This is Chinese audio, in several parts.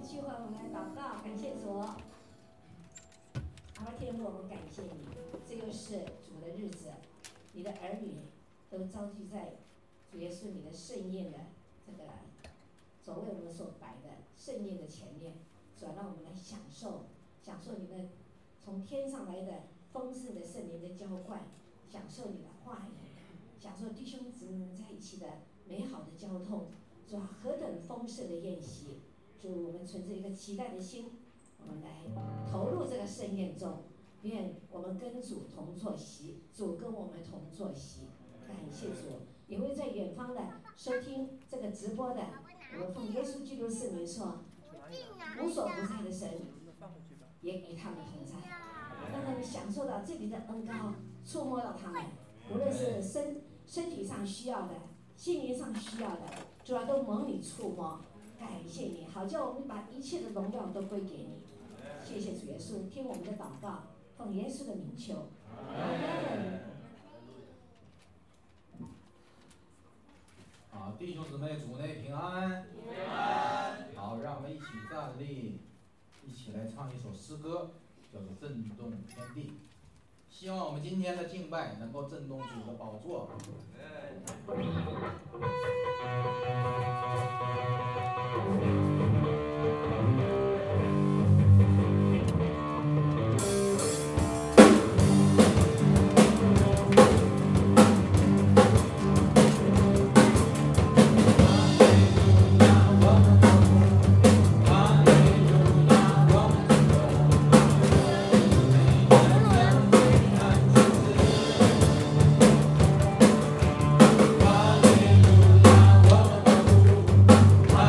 聚会，我们来祷告，感谢主。阿爸天父，我们感谢你，这又是主的日子，你的儿女都召集在主耶稣你的盛宴的这个所为我们所摆的盛宴的前面，主要让我们来享受你的从天上来的丰盛的圣灵的浇灌，享受你的话语，享受弟兄姊妹们在一起的美好的交通。主啊，何等丰盛的宴席！主，我们存着一个期待的心，我们来投入这个盛宴中。愿我们跟主同坐席，主跟我们同坐席。感谢主，也会在远方的收听这个直播的，我们奉耶稣基督圣名说，无所不在的神也与他们同在，让他们享受到这里的恩膏，触摸到他们，无论是身体上需要的，心灵上需要的，主要都蒙你触摸。感谢你，好叫我们把一切的荣耀都归给你。谢谢主耶稣，听我们的祷告，奉耶稣的名求，阿门。 好，弟兄姊妹，主内平安。平安。好，让我们一起站立，一起来唱一首诗歌，叫做《震动天地》。希望我们今天的敬拜能够震动主的宝座。 哈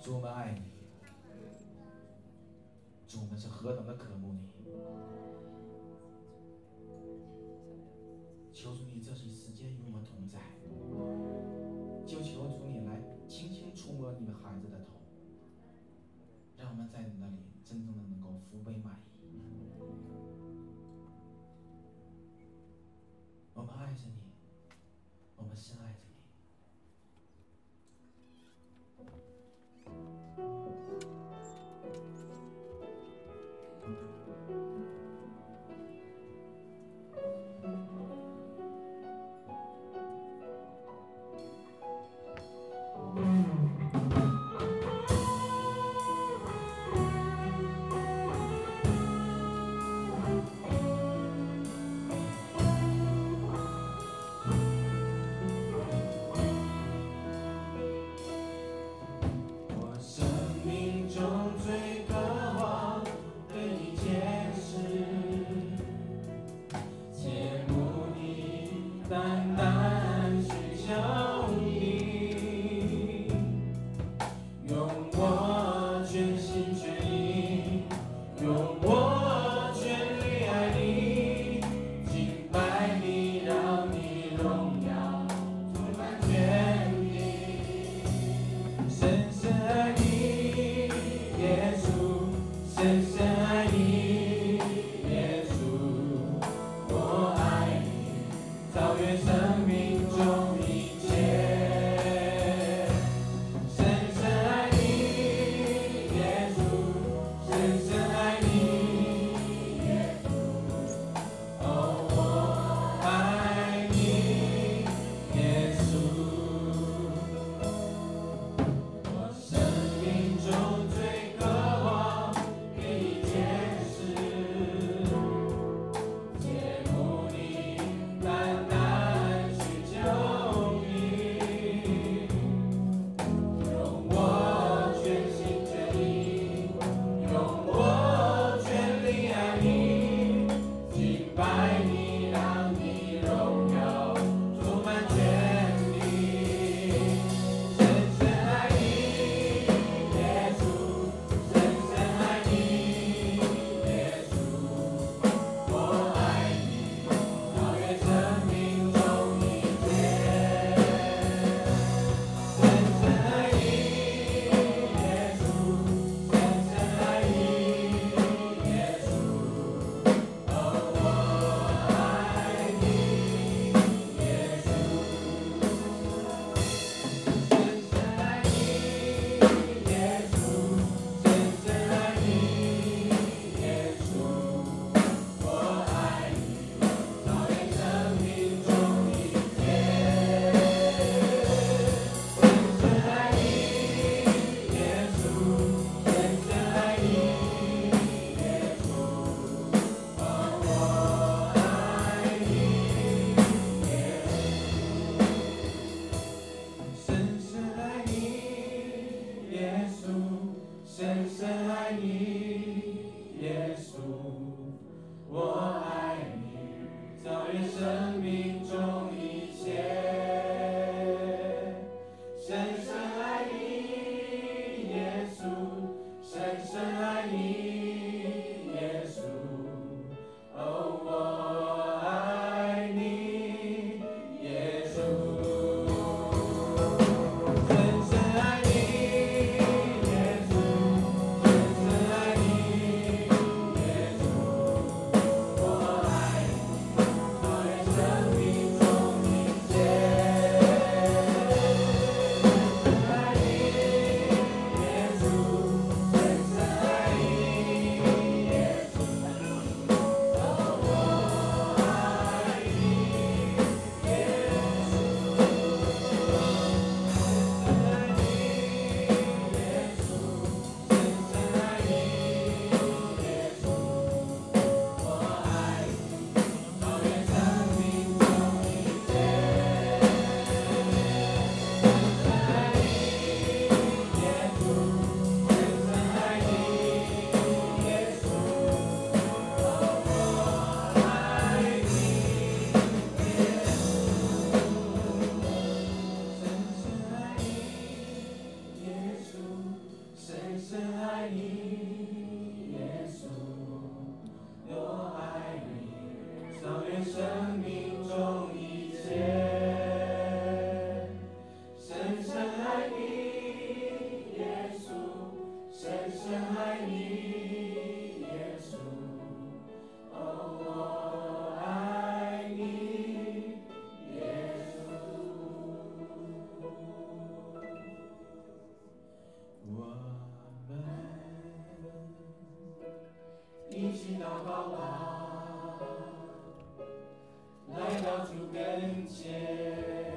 主，我们爱你，主，我们是何等的渴慕你。求主你这些时间与我们同在，就求主你来轻轻触摸你的孩子的头，让我们在你那里真正的能够福杯满溢。我们爱着你，我们深爱着你。 一起祷告吧，来到主跟前，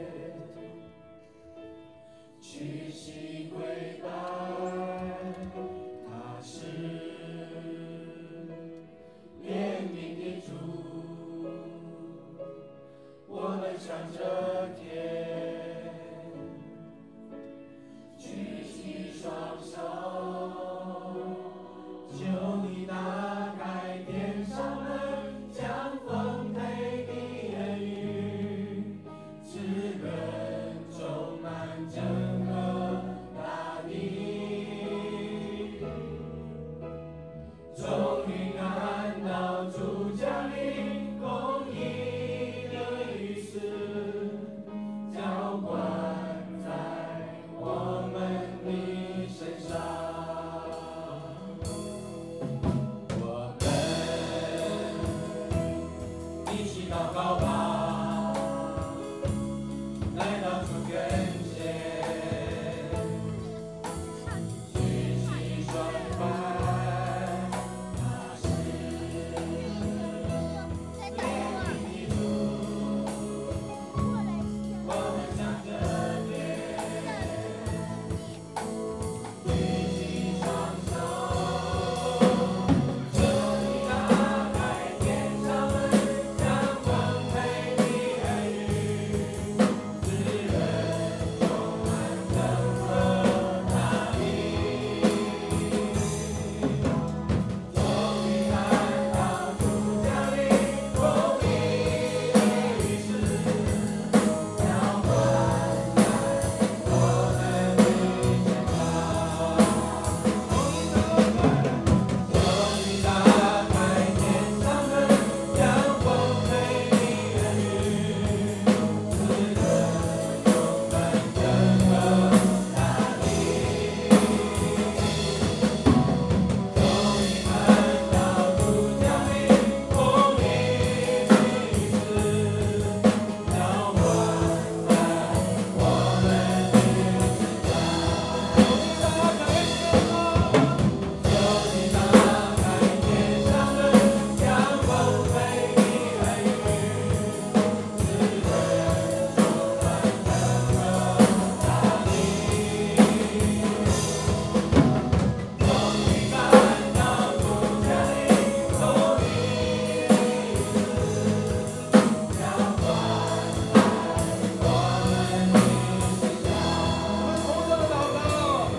屈膝跪拜，他是怜悯的主，我们向着天，举起双手，求你打开天上门，将丰沛的恩雨滋润充满整个大地。终于看到主降临，公义的雨丝浇灌在我们的身上。我们一起祷告吧，来到主跟前，举起双臂，他是怜悯的主，我们向着天，举起双手，求你打开天上门，将丰沛的恩雨滋润充满整个大地。终于看到主降临，公义的雨丝浇灌在我们的身上。终于打开天上门，将丰沛的恩雨滋润充满整个大地。终于看到主降临，公义的雨丝浇灌在我们的身上。求你打开天上门，将丰沛的恩雨滋润充满整个大地。终于看到主降临，公义的雨丝浇灌在我们的身上。我们同声祷告。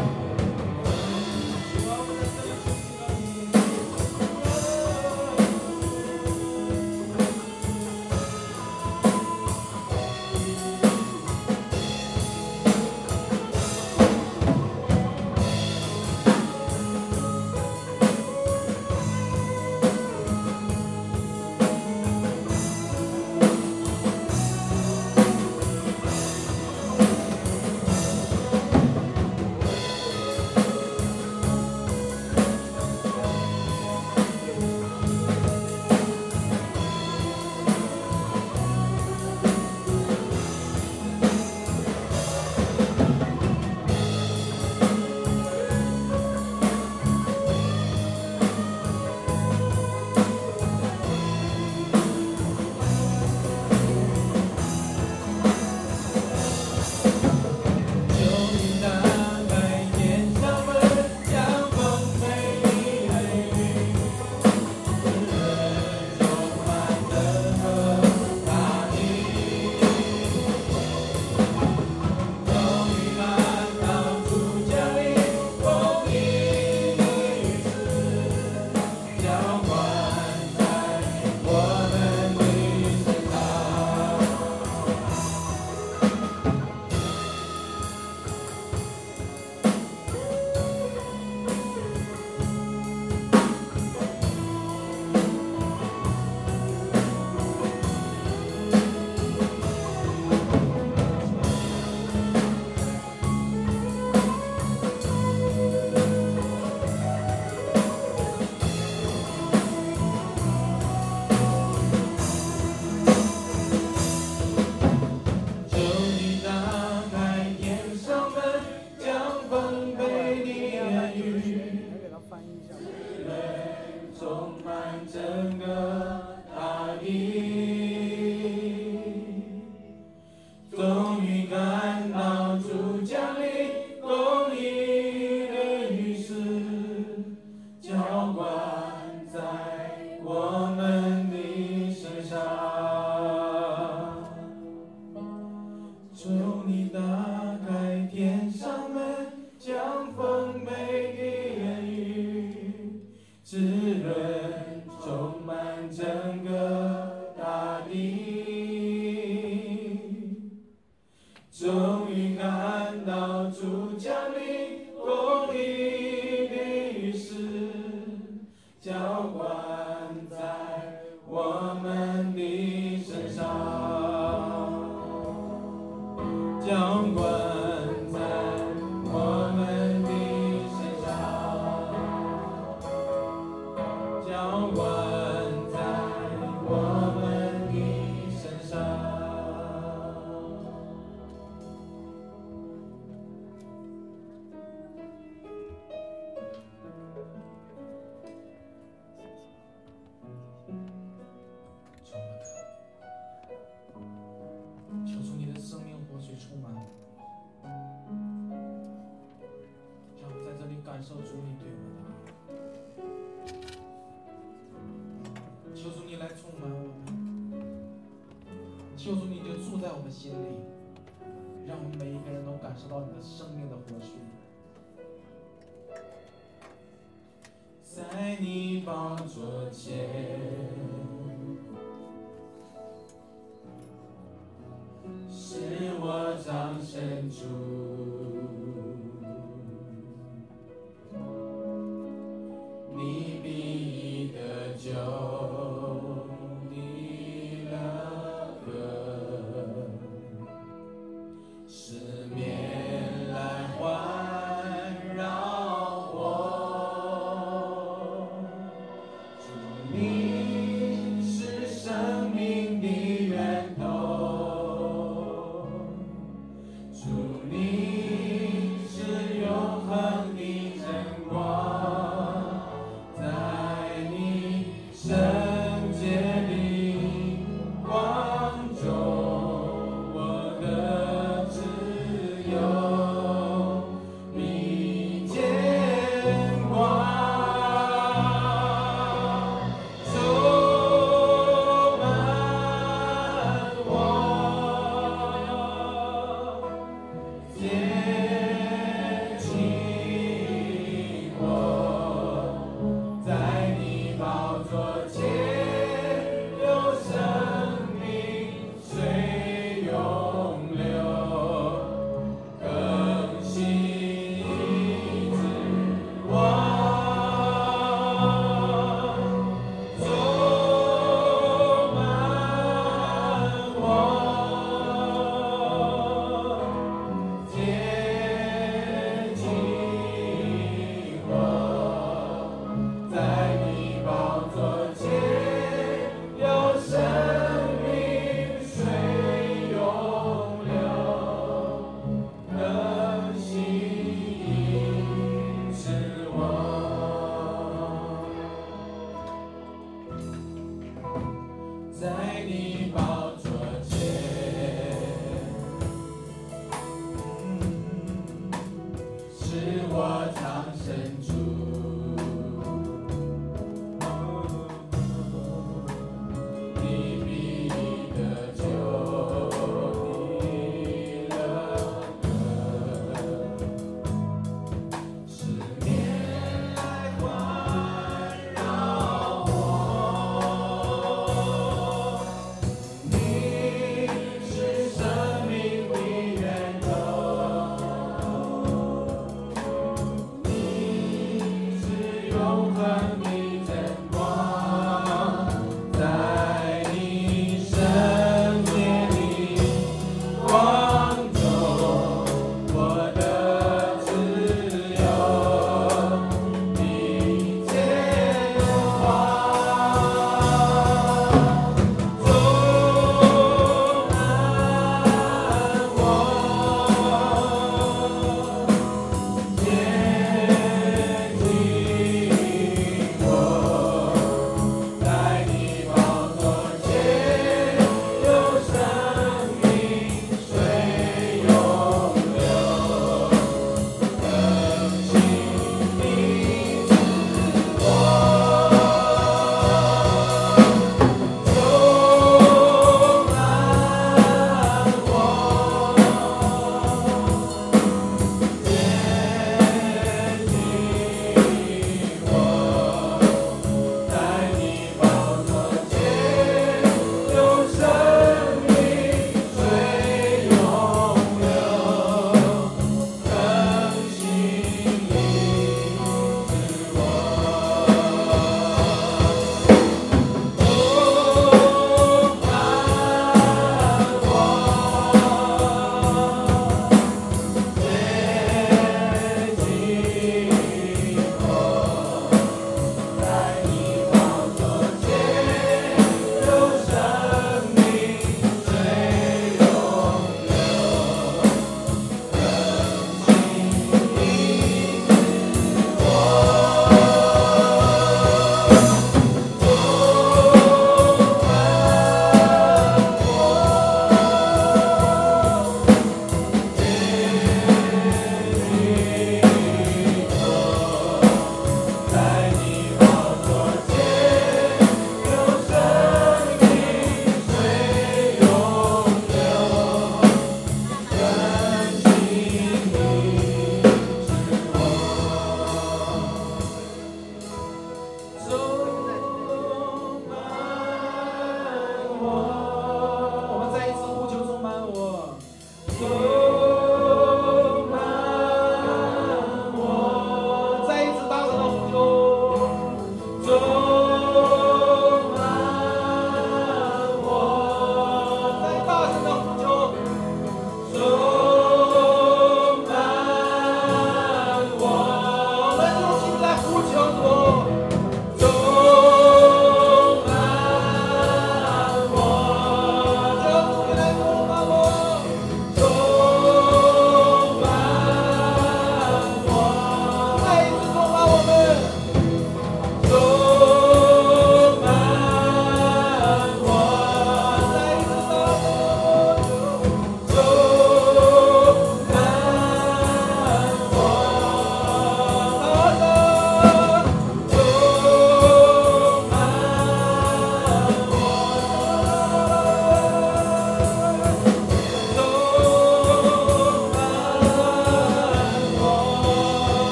求你打开天上门，将丰沛的恩雨滋润充满整个大地。终于看到主降临，公义的雨丝浇灌在我们的身上。求你打开天上门，将丰沛的恩雨滋润充我主降临，公义的事浇灌在我们的身上，浇灌在我们的身上，浇灌在我们的身上。求主你的生命活水充满我，让我在这里感受主你对我的爱。求主你来充满我们，求主你就住在我们心里，让我们每一个人都感受到你的生命的活水。在你宝座前，是我掌声主，你必得救的乐歌，四面来环绕我，主你是生命的源头，主你是永恒的真光，在你圣洁的光中，我的自由比见光，充满我，接近我，在你宝座前有生命水涌流，更新医治我，充满我，接近我，在你宝座前有生命水涌流，更新医治我，在你宝座前，是我掌声主，你必得救的乐歌，四面来环绕我，你是生命的源头，你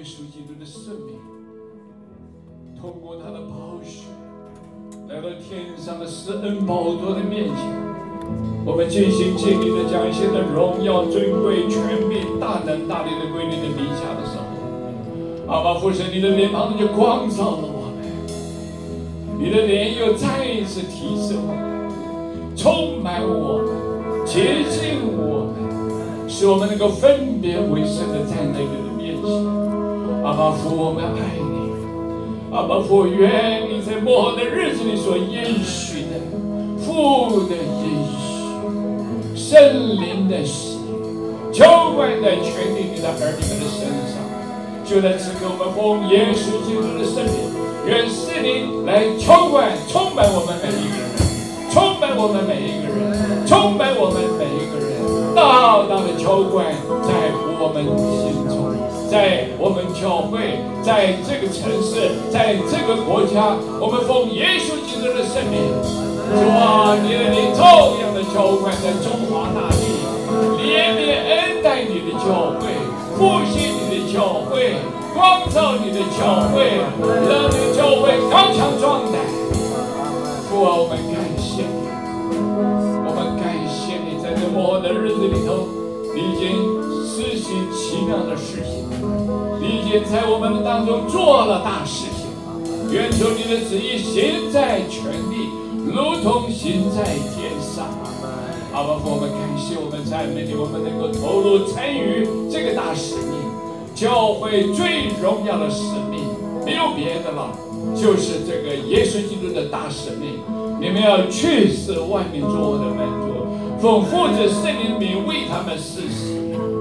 稣基督的生命，通过他的宝血，来到天上的施恩宝座的面前，我们尽心尽力的将一切的荣耀、尊贵、权柄、大能、大力的归你的名下的时候，阿爸父神，你的脸庞就光照了我们，你的脸又再一次提升我们，充满我们，洁净我们，使我们能够分别为圣的站在你的面前。阿爸父，我们爱你。阿爸父，愿你在末后的日子里所应许的父的应许、圣灵的喜、浇灌在全体你的儿女们的身上。就在此刻，我们奉耶稣基督的圣灵，愿圣灵来浇灌、充满我们每一个人，充满我们每一个人，充满我们每一个人，大大的浇灌在我们心中，在我们教会，在这个城市，在这个国家，我们奉耶稣基督的圣灵，主啊，你的灵照样的浇灌在中华大地，连连恩待你的教会，复兴你的教会，光照你的教会，让你的教会刚强壮胆。父啊，我们感谢你，我们感谢你，在这末后的日子里头，你已经施行奇妙的事情，你已经在我们当中做了大事情。愿求你的旨意行在全地，如同行在天上。阿爸父，我们感谢，我们赞美你，我们能够投入参与这个大使命，教会最荣耀的使命，没有别的了，就是这个耶稣基督的大使命。你们要去使万民做我的门徒，奉父子圣灵的名为他们施洗。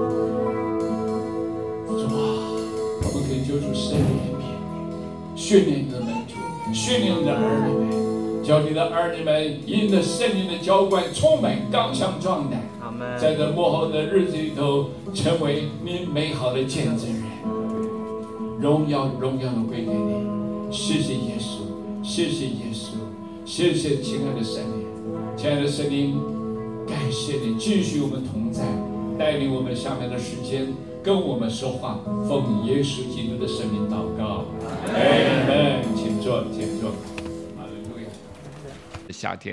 主啊，我们可以救出圣灵的面，训练你的门徒，训练你的儿女们，叫你的儿女们因着圣灵的浇灌，充满刚强壮胆，在这末后的日子里头，成为你美好的见证人。荣耀的归给你，谢谢耶稣，谢谢耶稣，谢谢亲爱的圣灵，亲爱的圣灵，感谢你继续我们同在，带领我们下面的时间，跟我们说话，奉耶稣基督的圣名祷告，阿门。请坐，请坐。哈利路亚。夏天。